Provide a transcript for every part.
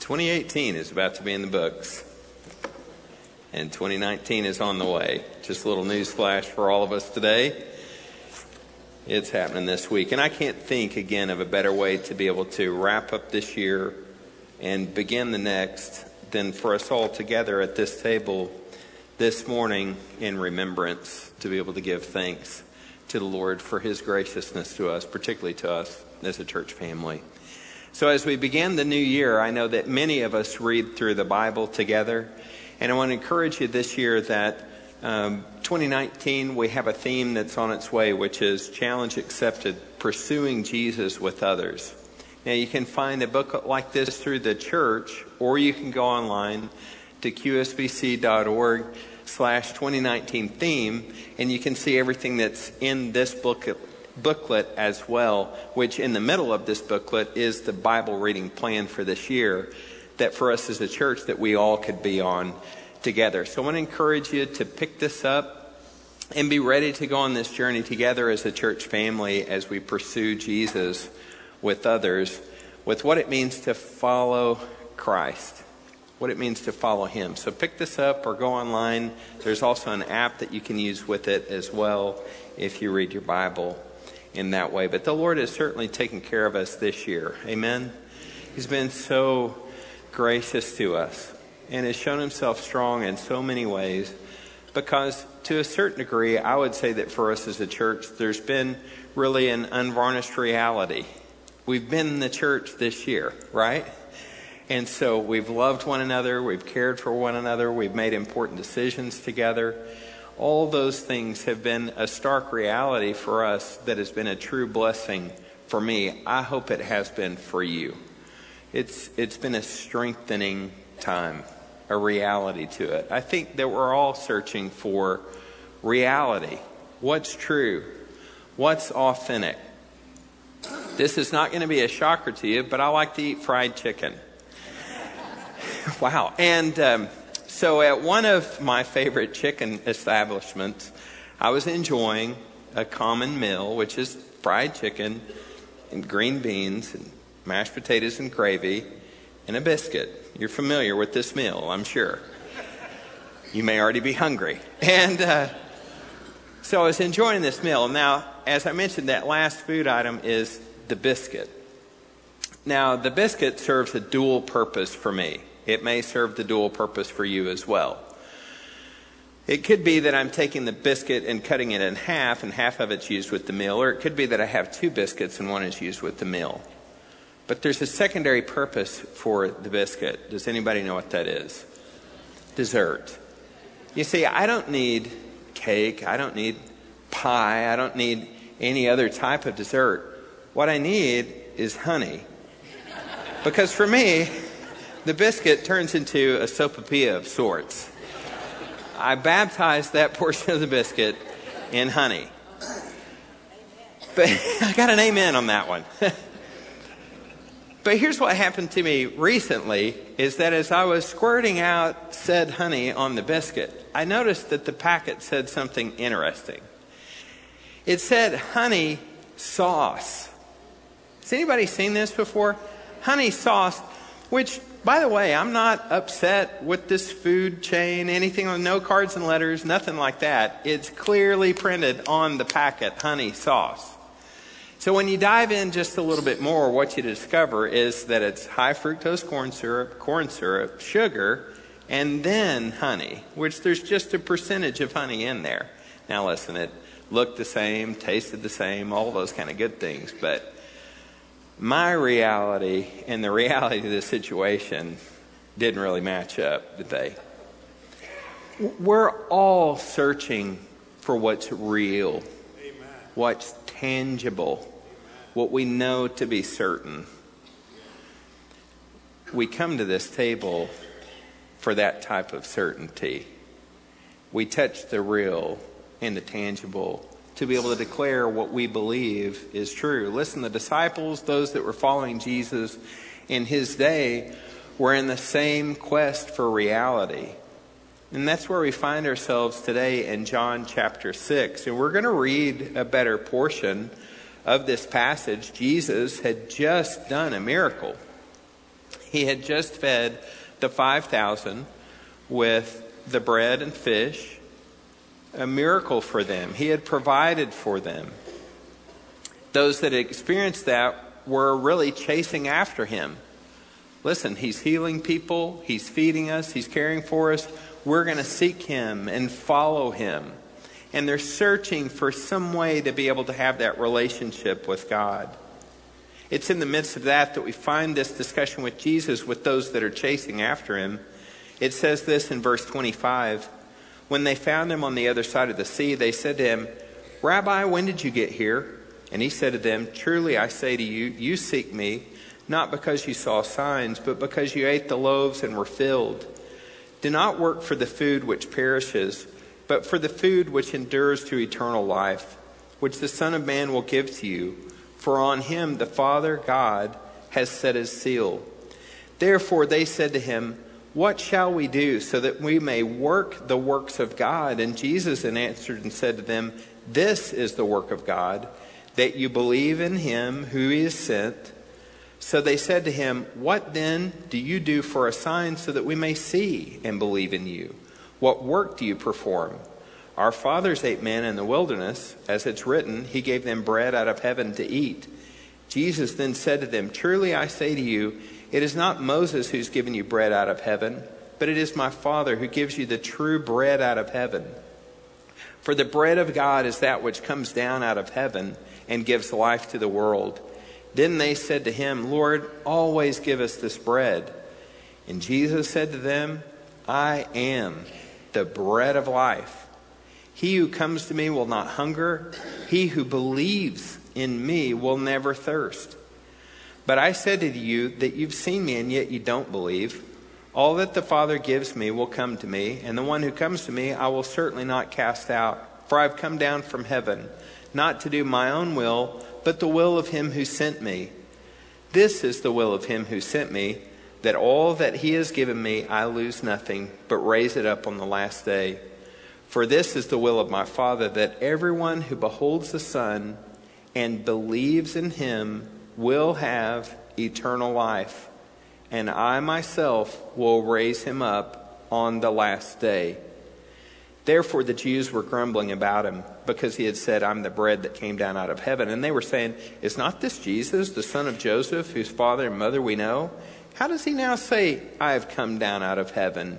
2018 is about to be in the books, and 2019 is on the way. Just a little news flash for all of us today. It's happening this week, and I can't think again of a better way to be able to wrap up this year and begin the next than for us all together at this table this morning in remembrance to be able to give thanks to the Lord for His graciousness to us, particularly to us as a church family. So as we begin the new year, I know that many of us read through the Bible together, and I want to encourage you this year that 2019 we have a theme that's on its way, which is Challenge Accepted, Pursuing Jesus with Others. Now you can find a booklet like this through the church, or you can go online to qsbc.org/2019 theme, and you can see everything that's in this booklet as well, which in the middle of this booklet is the Bible reading plan for this year that for us as a church that we all could be on together. So I want to encourage you to pick this up and be ready to go on this journey together as a church family as we pursue Jesus with others, with what it means to follow Christ, what it means to follow Him. So pick this up or go online. There's also an app that you can use with it as well if you read your Bible in that way. But the Lord has certainly taken care of us this year. Amen. He's been so gracious to us and has shown Himself strong in so many ways, because to a certain degree, I would say that for us as a church, there's been really an unvarnished reality. We've been in the church this year, right? And so we've loved one another, we've cared for one another, we've made important decisions together. All those things have been a stark reality for us that has been a true blessing for me. I hope it has been for you. It's been a strengthening time, a reality to it. I think that we're all searching for reality. What's true? What's authentic? This is not going to be a shocker to you, but I like to eat fried chicken. Wow. And so at one of my favorite chicken establishments, I was enjoying a common meal, which is fried chicken and green beans and mashed potatoes and gravy and a biscuit. You're familiar with this meal, I'm sure. You may already be hungry. And so I was enjoying this meal. Now, as I mentioned, that last food item is the biscuit. Now, the biscuit serves a dual purpose for me. It may serve the dual purpose for you as well. It could be that I'm taking the biscuit and cutting it in half, and half of it's used with the meal, or it could be that I have two biscuits and one is used with the meal. But there's a secondary purpose for the biscuit. Does anybody know what that is? Dessert. You see, I don't need cake, I don't need pie, I don't need any other type of dessert. What I need is honey. Because for me, the biscuit turns into a sopapilla of sorts. I baptize that portion of the biscuit in honey. But I got an amen on that one. But here's what happened to me recently, is that as I was squirting out said honey on the biscuit, I noticed that the packet said something interesting. It said honey sauce. Has anybody seen this before? Honey sauce, which, by the way, I'm not upset with this food chain, anything on no cards and letters, nothing like that. It's clearly printed on the packet, honey sauce. So when you dive in just a little bit more, what you discover is that it's high fructose corn syrup, sugar, and then honey, which there's just a percentage of honey in there. Now listen, it looked the same, tasted the same, all those kind of good things, but my reality and the reality of the situation didn't really match up, did they? We're all searching for what's real, what's tangible, what we know to be certain. We come to this table for that type of certainty. We touch the real and the tangible to be able to declare what we believe is true. Listen, the disciples, those that were following Jesus in His day, were in the same quest for reality. And that's where we find ourselves today in John chapter 6. And we're going to read a better portion of this passage. Jesus had just done a miracle. He had just fed the 5,000 with the bread and fish, a miracle for them. He had provided for them. Those that had experienced that were really chasing after him. Listen, he's healing people, he's feeding us, he's caring for us. We're going to seek him and follow him. And they're searching for some way to be able to have that relationship with God. It's in the midst of that we find this discussion with Jesus with those that are chasing after him. It says this in verse 25. When they found him on the other side of the sea, they said to him, "Rabbi, when did you get here?" And he said to them, "Truly I say to you, you seek me, not because you saw signs, but because you ate the loaves and were filled. Do not work for the food which perishes, but for the food which endures to eternal life, which the Son of Man will give to you. For on him the Father God has set his seal." Therefore they said to him, "What shall we do so that we may work the works of God?" And Jesus answered and said to them, "This is the work of God, that you believe in him who he has sent." So they said to him, "What then do you do for a sign so that we may see and believe in you? What work do you perform? Our fathers ate manna in the wilderness, as it's written, he gave them bread out of heaven to eat." Jesus then said to them, "Truly I say to you, it is not Moses who's given you bread out of heaven, but it is my Father who gives you the true bread out of heaven. For the bread of God is that which comes down out of heaven and gives life to the world." Then they said to him, "Lord, always give us this bread." And Jesus said to them, "I am the bread of life. He who comes to me will not hunger. He who believes in me will never thirst. But I said to you that you've seen me and yet you don't believe. All that the Father gives me will come to me, and the one who comes to me I will certainly not cast out. For I've come down from heaven, not to do my own will, but the will of him who sent me. This is the will of him who sent me, that all that he has given me I lose nothing, but raise it up on the last day. For this is the will of my Father, that everyone who beholds the Son and believes in him will have eternal life, and I myself will raise him up on the last day." Therefore the Jews were grumbling about him, because he had said, "I'm the bread that came down out of heaven." And they were saying, "Is not this Jesus, the son of Joseph, whose father and mother we know? How does he now say, 'I have come down out of heaven'?"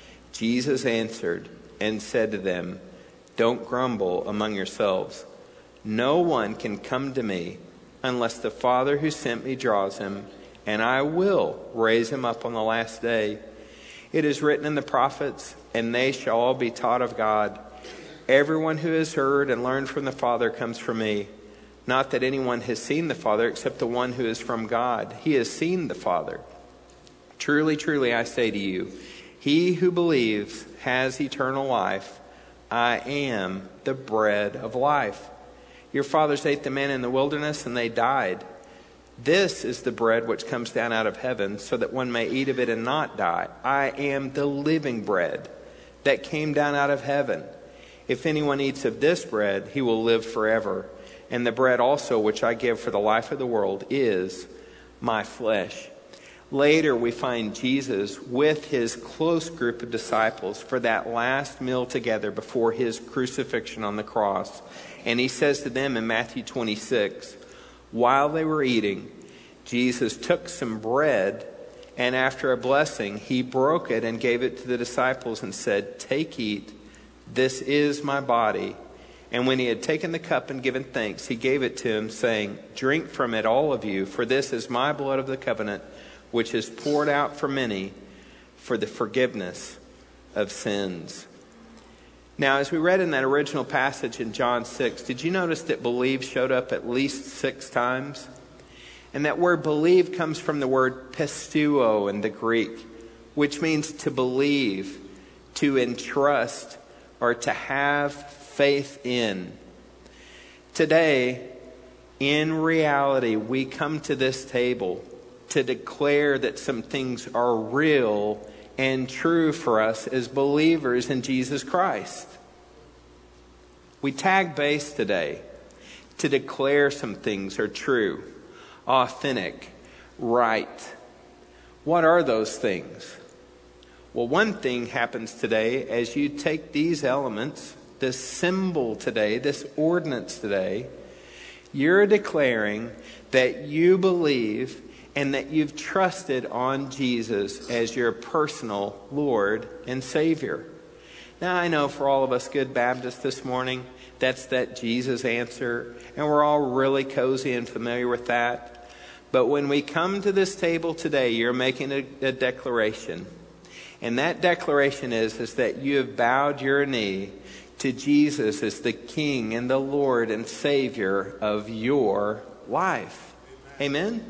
Jesus answered and said to them, "Don't grumble among yourselves. No one can come to me unless the Father who sent me draws him, and I will raise him up on the last day. It is written in the prophets, and they shall all be taught of God. Everyone who has heard and learned from the Father comes from me. Not that anyone has seen the Father except the one who is from God. He has seen the Father. Truly, truly, I say to you, he who believes has eternal life. I am the bread of life. Your fathers ate the manna in the wilderness, and they died. This is the bread which comes down out of heaven, so that one may eat of it and not die. I am the living bread that came down out of heaven. If anyone eats of this bread, he will live forever. And the bread also which I give for the life of the world is my flesh." Later we find Jesus with his close group of disciples for that last meal together before his crucifixion on the cross. And he says to them in Matthew 26, while they were eating, Jesus took some bread, and after a blessing, he broke it and gave it to the disciples and said, "Take, eat, this is my body." And when he had taken the cup and given thanks, he gave it to him, saying, "Drink from it, all of you, for this is my blood of the covenant, which is poured out for many for the forgiveness of sins." Now, as we read in that original passage in John 6, did you notice that believe showed up at least 6 times? And that word believe comes from the word pisteuo in the Greek, which means to believe, to entrust, or to have faith in. Today, in reality, we come to this table to declare that some things are real and true for us as believers in Jesus Christ. We tag base today to declare some things are true, authentic, right. What are those things? Well, one thing happens today as you take these elements, this symbol today, this ordinance today, you're declaring that you believe and that you've trusted on Jesus as your personal Lord and Savior. Now, I know for all of us good Baptists this morning, that's that Jesus answer, and we're all really cozy and familiar with that. But when we come to this table today, you're making a declaration. And that declaration is that you have bowed your knee to Jesus as the King and the Lord and Savior of your life. Amen?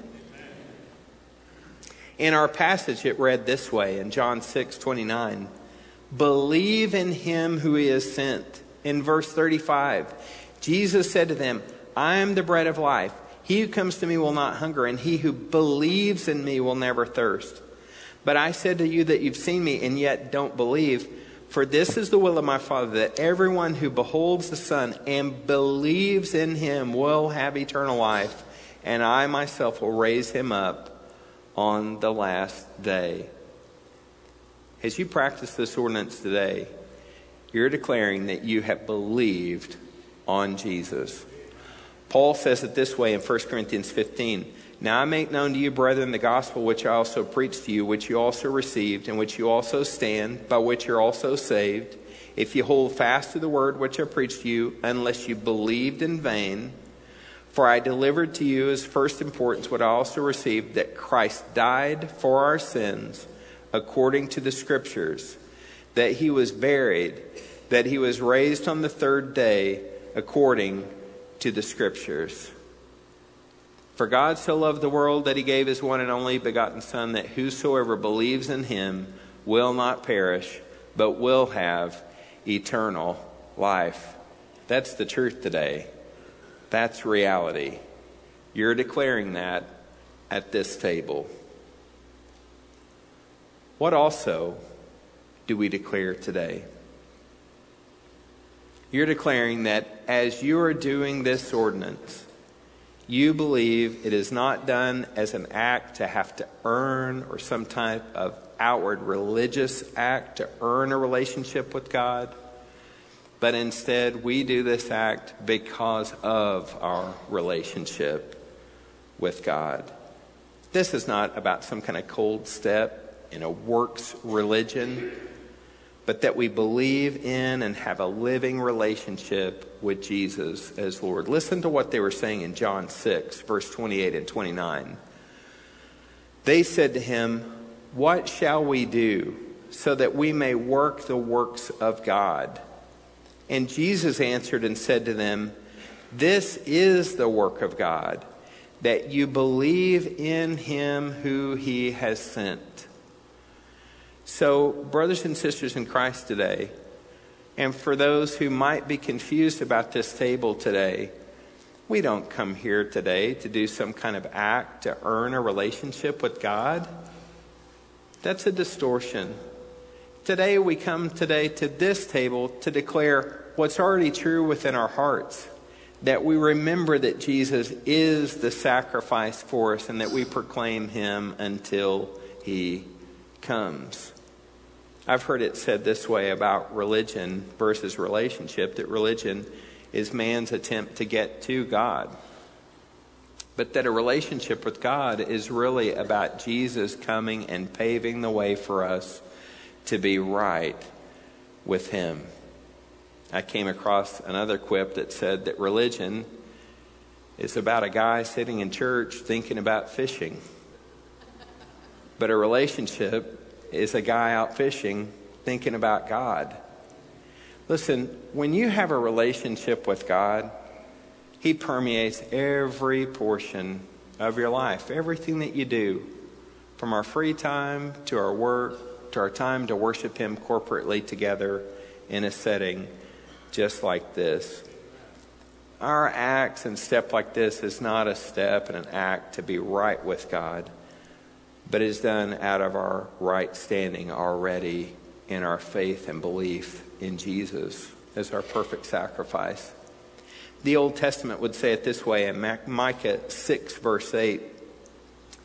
In our passage, it read this way in John 6:29. Believe in him who he has sent. In verse 35, Jesus said to them, I am the bread of life. He who comes to me will not hunger, and he who believes in me will never thirst. But I said to you that you've seen me and yet don't believe. For this is the will of my Father, that everyone who beholds the Son and believes in him will have eternal life, and I myself will raise him up on the last day. As you practice this ordinance today, you're declaring that you have believed on Jesus. Paul says it this way in 1 Corinthians 15. Now I make known to you, brethren, the gospel which I also preached to you, which you also received, in which you also stand, by which you're also saved, if you hold fast to the word which I preached to you, unless you believed in vain. For I delivered to you as first importance what I also received, that Christ died for our sins, according to the Scriptures, that he was buried, that he was raised on the third day, according to the Scriptures. For God so loved the world that he gave his one and only begotten Son, that whosoever believes in him will not perish, but will have eternal life. That's the truth today. That's reality. You're declaring that at this table. What also do we declare today? You're declaring that as you are doing this ordinance, you believe it is not done as an act to have to earn, or some type of outward religious act to earn a relationship with God, but instead we do this act because of our relationship with God. This is not about some kind of cold step in a works religion, but that we believe in and have a living relationship with Jesus as Lord. Listen to what they were saying in John 6, verse 28 and 29. They said to him, what shall we do so that we may work the works of God? And Jesus answered and said to them, this is the work of God, that you believe in him who he has sent. So, brothers and sisters in Christ today, and for those who might be confused about this table today, we don't come here today to do some kind of act to earn a relationship with God. That's a distortion. Today we come today to this table to declare what's already true within our hearts. That we remember that Jesus is the sacrifice for us, and that we proclaim him until he comes. I've heard it said this way about religion versus relationship, that religion is man's attempt to get to God. But that a relationship with God is really about Jesus coming and paving the way for us to be right with him. I came across another quip that said that religion is about a guy sitting in church thinking about fishing. But a relationship is a guy out fishing thinking about God. Listen, when you have a relationship with God, he permeates every portion of your life, everything that you do, from our free time to our work to our time to worship him corporately together in a setting just like this. Our acts and step like this is not a step and an act to be right with God, but is done out of our right standing already in our faith and belief in Jesus as our perfect sacrifice. The Old Testament would say it this way in Micah 6 verse 8.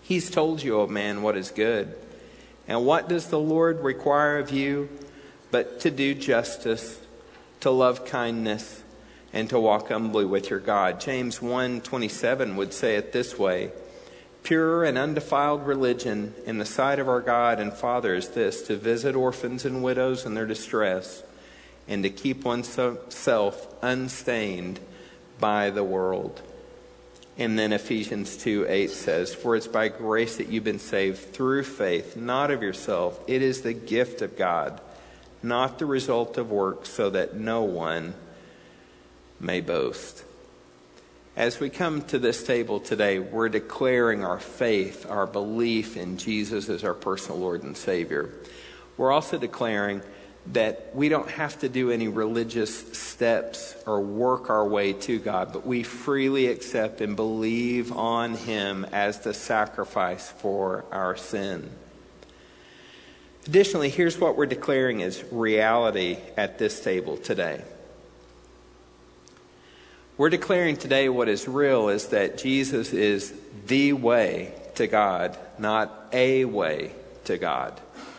He's told you, O man, what is good. And what does the Lord require of you but to do justice, to love kindness, and to walk humbly with your God? James 1:27 would say it this way: pure and undefiled religion in the sight of our God and Father is this, to visit orphans and widows in their distress, and to keep oneself unstained by the world. And then Ephesians 2:8 says, for it's by grace that you've been saved through faith, not of yourself. It is the gift of God, not the result of works, so that no one may boast. As we come to this table today, we're declaring our faith, our belief in Jesus as our personal Lord and Savior. We're also declaring that we don't have to do any religious steps or work our way to God, but we freely accept and believe on Him as the sacrifice for our sin. Additionally, here's what we're declaring as reality at this table today. We're declaring today what is real is that Jesus is the way to God, not a way to God.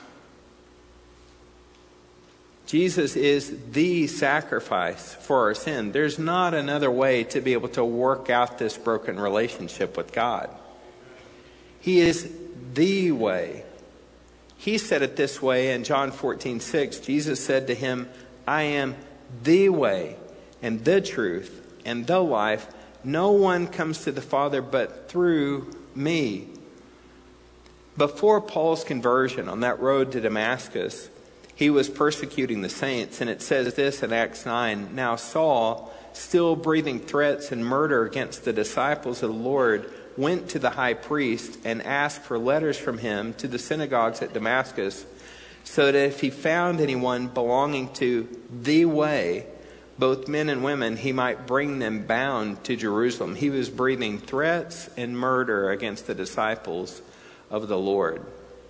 Jesus is the sacrifice for our sin. There's not another way to be able to work out this broken relationship with God. He is the way. He said it this way in John 14:6. Jesus said to him, I am the way and the truth and the life. No one comes to the Father but through me. Before Paul's conversion on that road to Damascus, he was persecuting the saints, and it says this in Acts 9, now Saul, still breathing threats and murder against the disciples of the Lord, went to the high priest and asked for letters from him to the synagogues at Damascus, so that if he found anyone belonging to the way, both men and women, he might bring them bound to Jerusalem. He was breathing threats and murder against the disciples of the Lord.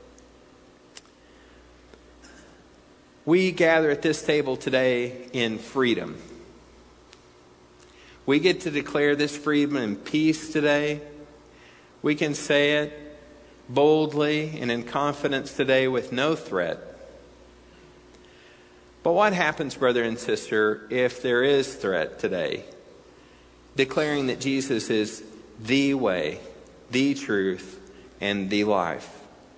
We gather at this table today in freedom. We get to declare this freedom and peace today. We can say it boldly and in confidence today with no threat. But what happens, brother and sister, if there is threat today? Declaring that Jesus is the way, the truth, and the life.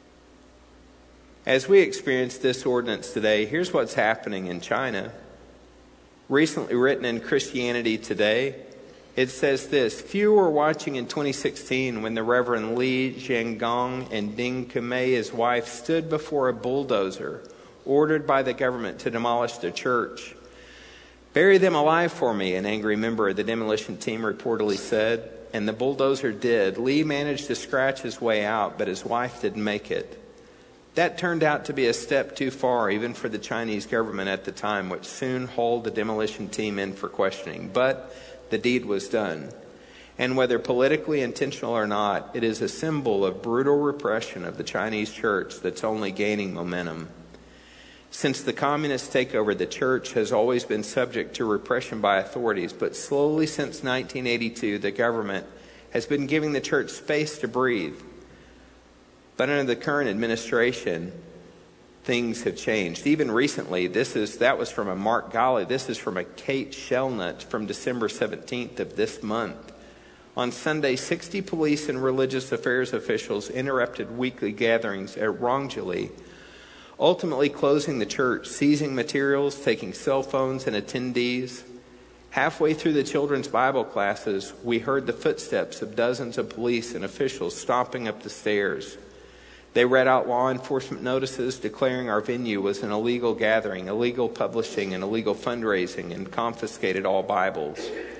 As we experience this ordinance today, here's what's happening in China. Recently written in Christianity Today, it says this: few were watching in 2016 when the Reverend Li Zhenggong and Ding Kumei, his wife, stood before a bulldozer ordered by the government to demolish their church. Bury them alive for me, an angry member of the demolition team reportedly said, and the bulldozer did. Li managed to scratch his way out, but his wife didn't make it. That turned out to be a step too far, even for the Chinese government at the time, which soon hauled the demolition team in for questioning. But the deed was done. And whether politically intentional or not, it is a symbol of brutal repression of the Chinese church that's only gaining momentum. Since the communist takeover, the church has always been subject to repression by authorities, but slowly since 1982, the government has been giving the church space to breathe. But under the current administration, things have changed. Even recently, that was from a Mark Golly. This is from a Kate Shellnut from December 17th of this month. On Sunday, 60 police and religious affairs officials interrupted weekly gatherings at Rongjili, ultimately closing the church, seizing materials, taking cell phones and attendees. Halfway through the children's Bible classes, we heard the footsteps of dozens of police and officials stomping up the stairs. They read out law enforcement notices declaring our venue was an illegal gathering, illegal publishing, and illegal fundraising, and confiscated all Bibles.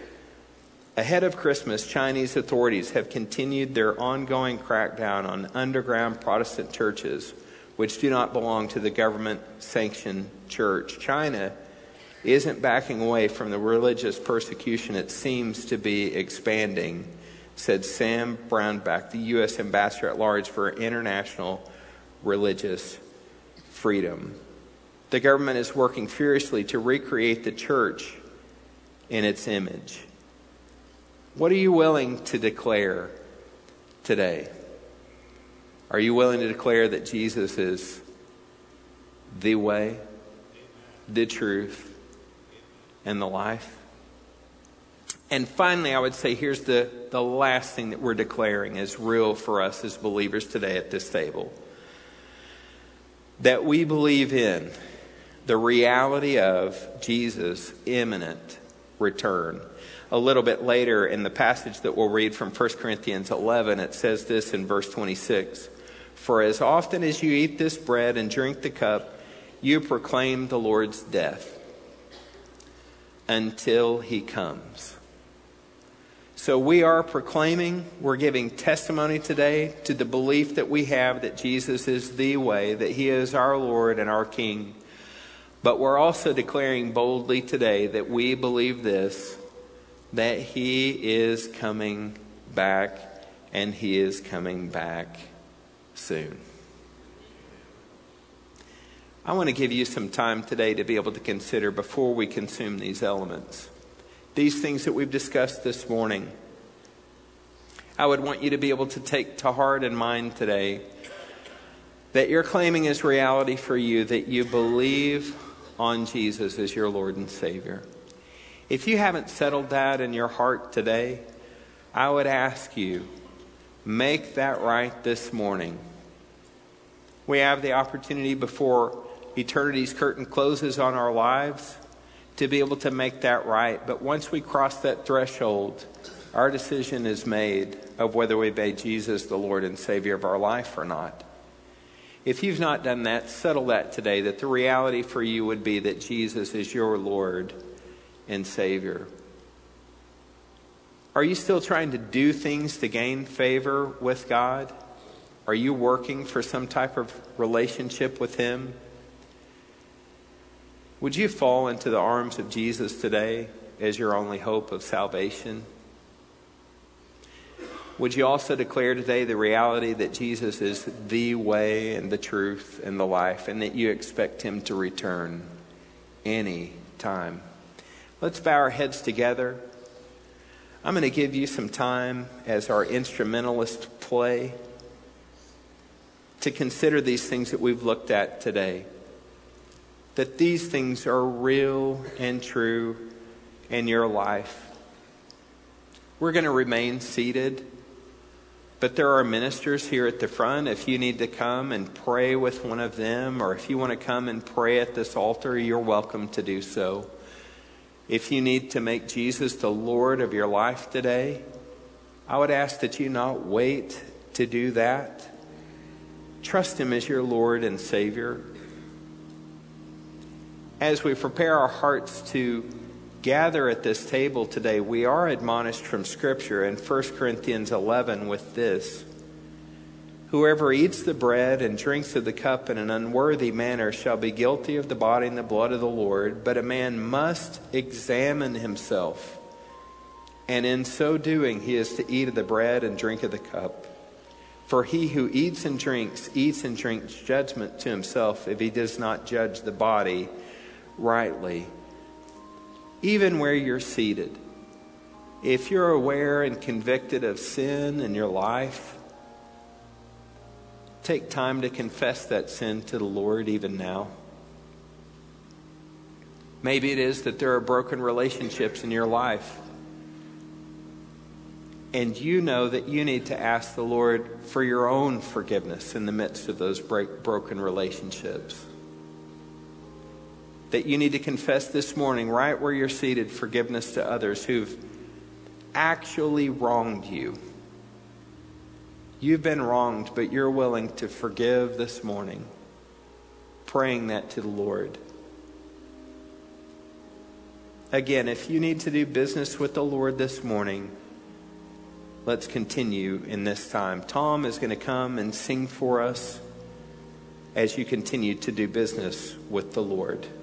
Ahead of Christmas, Chinese authorities have continued their ongoing crackdown on underground Protestant churches, which do not belong to the government-sanctioned church. China isn't backing away from the religious persecution it seems to be expanding, said Sam Brownback, the U.S. Ambassador at Large for International Religious Freedom. The government is working furiously to recreate the church in its image. What are you willing to declare today? Are you willing to declare that Jesus is the way, the truth, and the life? And finally, I would say here's the last thing that we're declaring is real for us as believers today at this table. That we believe in the reality of Jesus' imminent return. A little bit later in the passage that we'll read from 1 Corinthians 11, it says this in verse 26. For as often as you eat this bread and drink the cup, you proclaim the Lord's death until he comes. So we are proclaiming, we're giving testimony today to the belief that we have that Jesus is the way, that he is our Lord and our King. But we're also declaring boldly today that we believe this, that he is coming back, and he is coming back soon. I want to give you some time today to be able to consider before we consume these elements. These things that we've discussed this morning, I would want you to be able to take to heart and mind today that you're claiming as reality for you that you believe on Jesus as your Lord and Savior. If you haven't settled that in your heart today, I would ask you, make that right this morning. We have the opportunity before eternity's curtain closes on our lives to be able to make that right. But once we cross that threshold, our decision is made of whether we obey Jesus, the Lord and Savior of our life, or not. If you've not done that, settle that today, that the reality for you would be that Jesus is your Lord and Savior. Are you still trying to do things to gain favor with God? Are you working for some type of relationship with him? Would you fall into the arms of Jesus today as your only hope of salvation? Would you also declare today the reality that Jesus is the way and the truth and the life, and that you expect him to return any time? Let's bow our heads together. I'm going to give you some time as our instrumentalists play to consider these things that we've looked at today. That these things are real and true in your life. We're going to remain seated, but there are ministers here at the front. If you need to come and pray with one of them, or if you want to come and pray at this altar, you're welcome to do so. If you need to make Jesus the Lord of your life today, I would ask that you not wait to do that. Trust him as your Lord and Savior. As we prepare our hearts to gather at this table today, we are admonished from Scripture in 1 Corinthians 11 with this. Whoever eats the bread and drinks of the cup in an unworthy manner shall be guilty of the body and the blood of the Lord. But a man must examine himself, and in so doing he is to eat of the bread and drink of the cup. For he who eats and drinks judgment to himself if he does not judge the body rightly. Even where you're seated, if you're aware and convicted of sin in your life, take time to confess that sin to the Lord even now. Maybe it is that there are broken relationships in your life, and you know that you need to ask the Lord for your own forgiveness in the midst of those broken relationships. That you need to confess this morning, right where you're seated, forgiveness to others who've actually wronged you. You've been wronged, but you're willing to forgive this morning. Praying that to the Lord. Again, if you need to do business with the Lord this morning, let's continue in this time. Tom is going to come and sing for us as you continue to do business with the Lord.